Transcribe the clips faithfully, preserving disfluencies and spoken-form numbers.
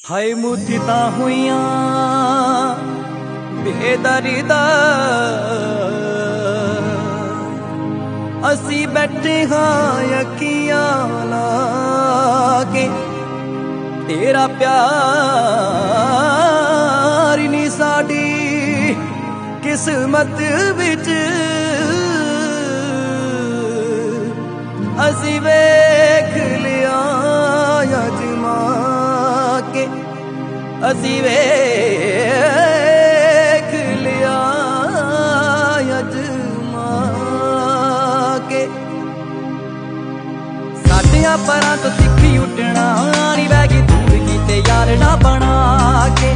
हाय मुद्दतां होइयां बेदर्दा असी बैठे हाँ यकियां लाके तेरा प्यार नी साडी किस्मत विच असी वेख लिया अजमा के असी वेख लिया अजमा के साडियां परां तो सिक्खी उठना नी बैगी दूर कीते यार ना बना के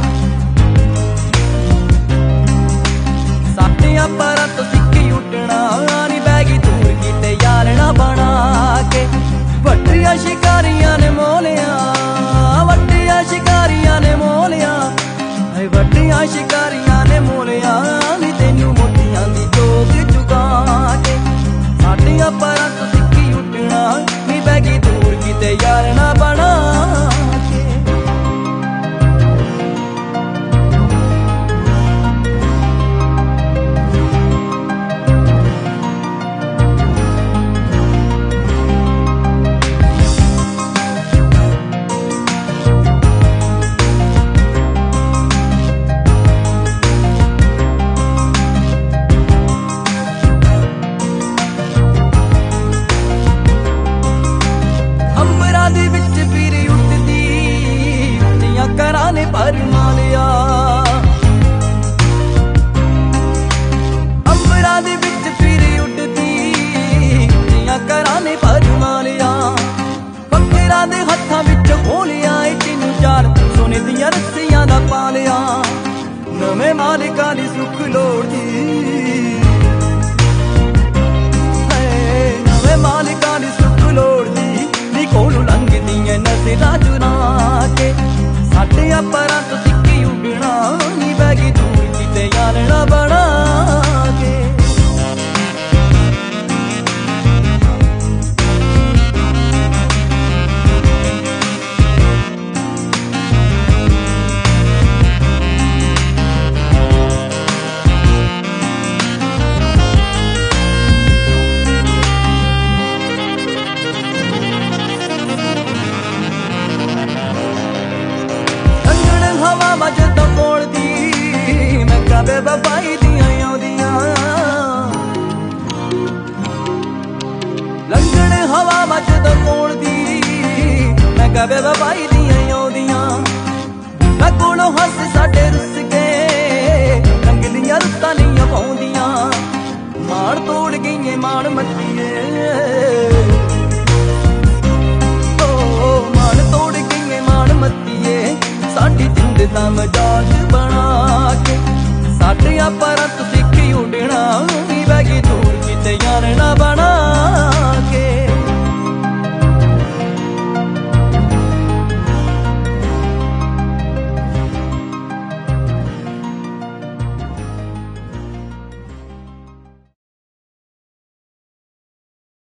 साडियां परां तो सिक्खी उठना नी बैगी दूर कीते यार ना बना के वड्डियां शिकारियां ने मोलिया वड्डियां शिकारियां ने मोलिया वड्डियां शिकारियां ने मोलिया नी तेनू मोतियां दी जोग चुका के साडियां परां तो सिक्खी उठना नी बैगी दूर कीते यार ना बना कराने पर मालिया अंबरा दे विच फिर उड़दी जियां कराने पर मालिया फकीरा दे हत्थां विच खोलिया तीन चार सोने दियां रस्सियां दा पालिया नवें मालिका दी सुख लोड़दी नवें मालिका दी सुख लोड़दी नी कोलों लंघदियां नज़रां चुरा के साडियां परां तो सिक्खी उड़ना नी बैगी दूर कीते यार ना बना के हवा मजदा कोल दी मैं कदे बबाई दियां आउंदियां लंघण हवा मजदा कोल दी मैं कदे बबाई दियां आउंदियां मैं कोलों हस साडे रुस के रंगलियां रुत्तां नहीं पाउंदियां माण तोड़ गईए माण मत्तीए ओ माण तोड़ गईए माण मत्तीए साडी जिंद दा मजाक